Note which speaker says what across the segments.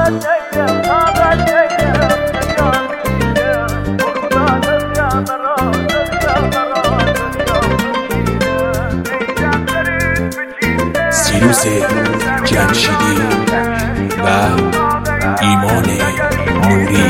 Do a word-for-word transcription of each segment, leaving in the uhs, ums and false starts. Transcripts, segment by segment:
Speaker 1: سیروس جمشیدی و ایمان نوری.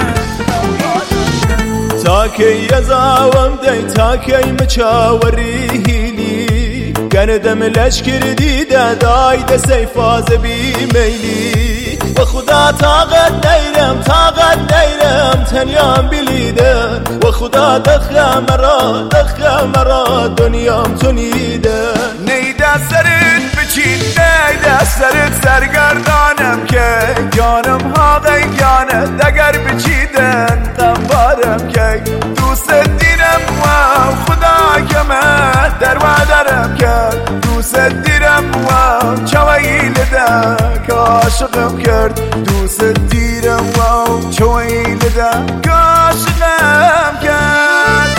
Speaker 2: تا کی یزاوم دی تا کی مچاوری هیلی گردم لشکر دیده داید سیفاز بی میلی و خدا طاقت نیرم طاقت نیرم تنیام بلیده و خدا دخه مرا دخه مرا دنیام تونیده نیده سرت بچین نیده سرت سرگردانم که جانم ها غیگانه دگر بچیدن قنبارم که دوست دیرم و خدا کمه در وادرم که دوست دیرم و چویل ده که عاشقم کرد دوست دیرم و چویل ده که عاشقم کرد.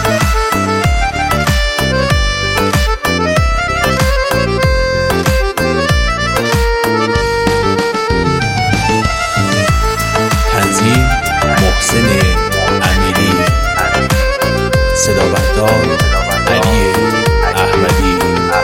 Speaker 1: تنظیم محسن امیری، صدا بردار علی احمدی.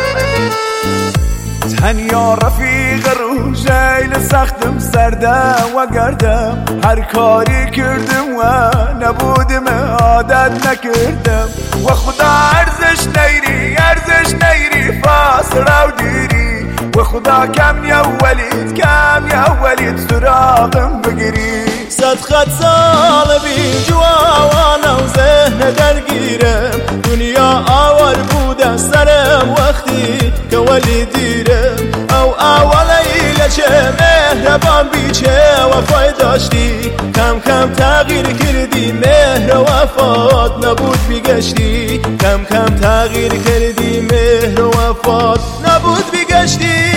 Speaker 2: تنیا رفیق رو جیل سختم سردم و گردم هر کاری کردم و نبودم عادت نکردم و خدا ارزش نیری ارزش نیری فاصله و دیری و خدا کم یا ولید کم یا ولید سراغم بگیری صد خط سال بی جوانا و ذهن درگیرم دنیا آور بوده سرم وقتی که ولی دیرم او اولی لچه مهربان بیچه وفای داشتی کم کم تغییر کردی مهر وفات نبود بیگشتی کم کم تغییر کردی مهر وفات نبود بیگشتی.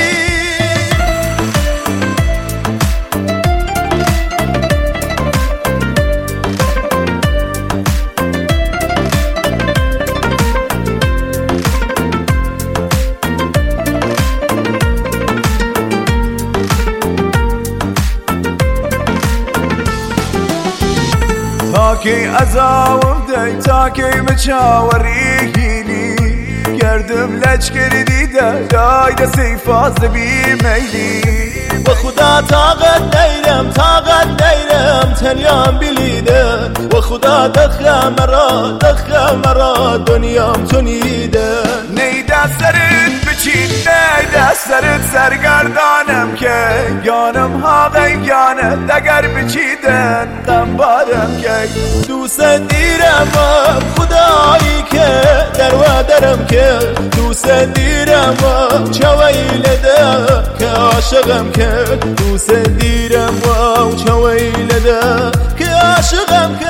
Speaker 2: تاکی ازاوم دی تاکی مچاوری هیلی گردم لشکر دیده داید سیفاز بی میلی و خدا طاقت نیرم طاقت نیرم تنیام بلیده و خدا دخه مرا دخه مرا دنیام تونیده نیده سرت بچین نیده سرت سرگردانم که جانم ها غیگانه دگر بچیدن قنبارم که دوست دیرم و خدایی که در وادرم که دوست دیرم و چویل ده که عاشقم که دوست دیرم و چویل ده که عاشقم